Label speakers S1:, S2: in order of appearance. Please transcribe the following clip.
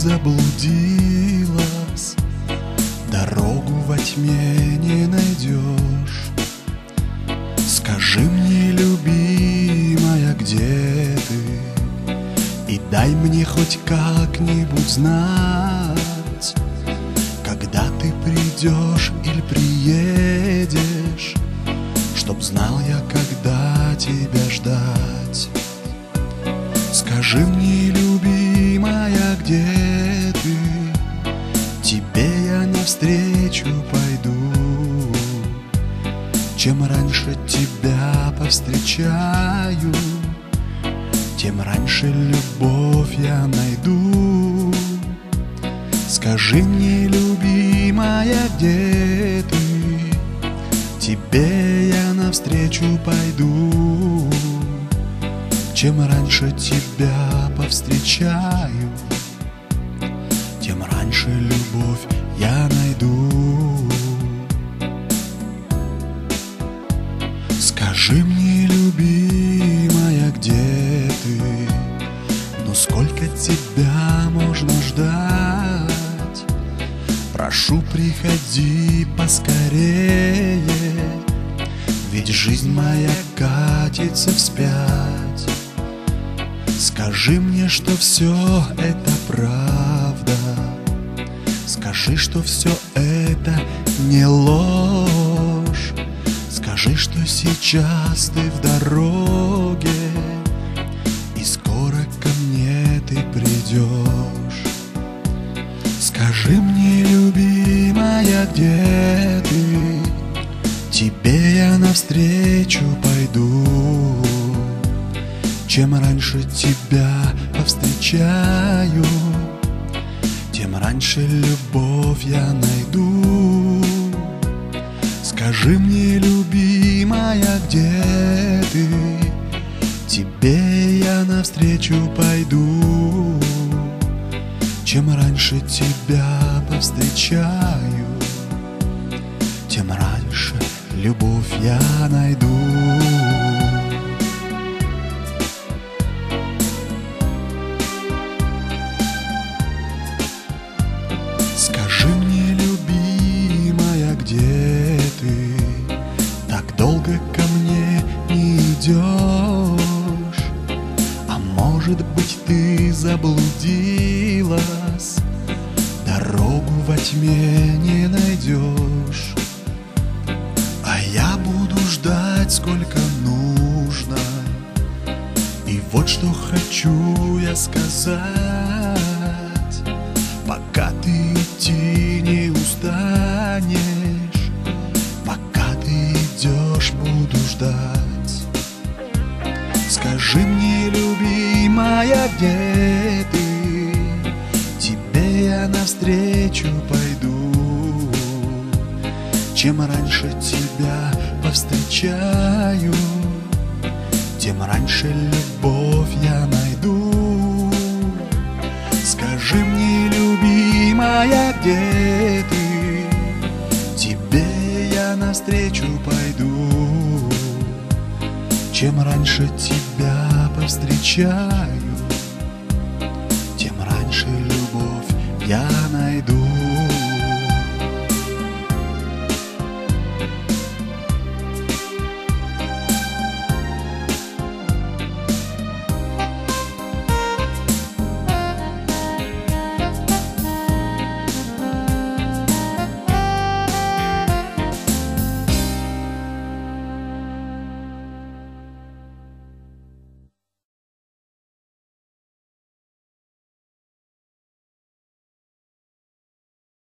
S1: заблудилась, дорогу во тьме не найдешь. Скажи мне, любимая, где ты? И дай мне хоть как-нибудь знать, когда ты придешь или приедешь, чтоб знал я, когда тебя ждать. Скажи мне, любимая, где ты? Тебе я навстречу пойду. Чем раньше тебя повстречаю, тем раньше любовь я найду. Скажи мне, любимая, где ты? Тебе я навстречу пойду. Чем раньше тебя повстречаю, тем раньше любовь я найду. Скажи мне, любимая, где ты? Ну сколько тебя можно ждать? Прошу, приходи поскорее, ведь жизнь моя катится вспять. Скажи мне, что все это правда. Скажи, что все это не ложь. Скажи, что сейчас ты в дороге, и скоро ко мне ты придешь. Скажи мне, любимая, где ты? Тебе я навстречу пойду. Чем раньше тебя повстречаю, тем раньше любовь я найду. Скажи мне, любимая, где ты? Тебе я навстречу пойду. Чем раньше тебя повстречаю, тем раньше любовь я найду. Скажи мне, любимая, где ты? Так долго ко мне не идешь. А может быть, ты заблудилась, дорогу во тьме не найдешь. А я буду ждать, сколько нужно. И вот что хочу я сказать: пока ты идти не устанешь, пока ты идешь, буду ждать. Скажи мне, любимая, где ты? Тебе я навстречу пойду. Чем раньше тебя повстречаю, тем раньше любовь я найду. Скажи мне, любимая, где ты? Тебе я навстречу пойду. Чем раньше тебя повстречаю, тем раньше любовь я найду.